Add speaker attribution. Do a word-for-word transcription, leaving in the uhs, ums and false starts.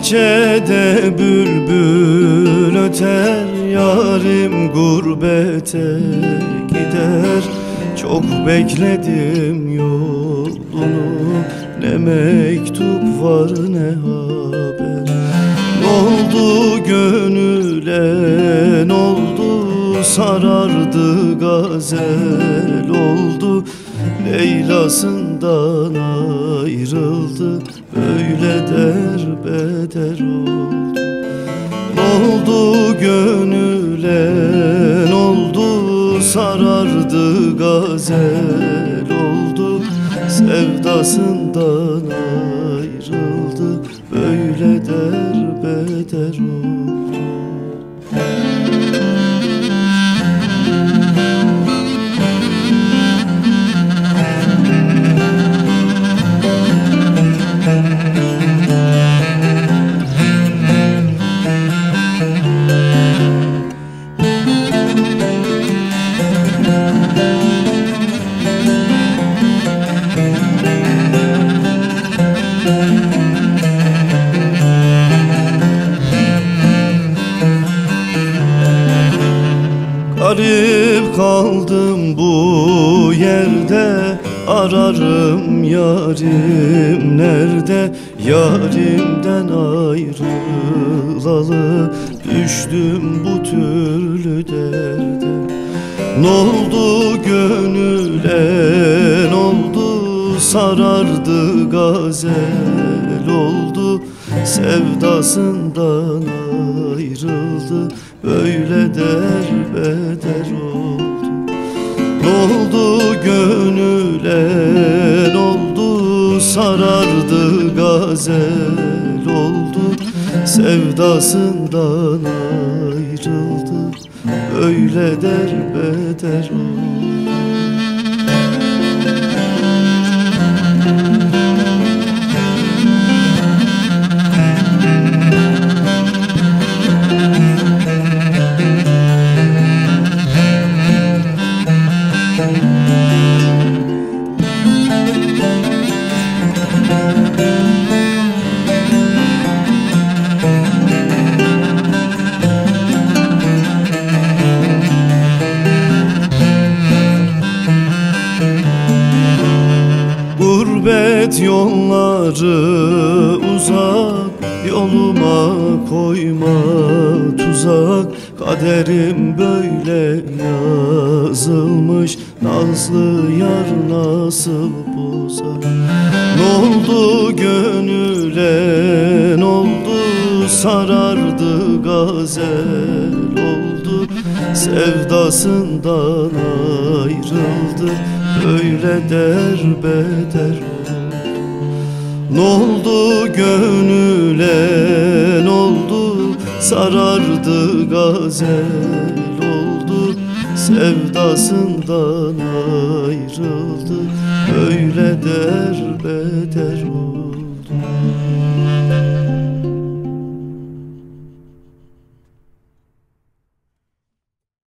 Speaker 1: bahçede bülbül öter, yarim gurbete gider. Çok bekledim yolunu, ne mektup var ne haber. N'oldu gönüle n'oldu, sarardı gazel oldu. Leylasından ayrıldı, öyle derbeder oldu. N'oldu gönüle n'oldu, sarardı gazel oldu. Sevdasından ayrıldı, öyle derbeder oldu. Garip kaldım bu yerde, ararım yarim nerede. Yarimden ayrılalı, düştüm bu türlü derde. N'oldu gönüle n'oldu, sarardı gazel oldu. Sevdasından ayrıldı, öyle derbeder oldu. N'oldu gönüle n'oldu, sarardı gazel oldu. Sevdasından ayrıldı, öyle derbeder oldu. Gurbet yolları uzak, yoluma koyma tuzak. Kaderim böyle yazılmış, nazlı yar nasıl bozar. N'oldu gönüle n'oldu, sarardı gazel oldu. Sevdasından ayrıldı, öyle derbeder oldu. N'oldu gönüle n'oldu, sarardı gazel oldu. Sevdasından ayrıldı, öyle derbeder oldu.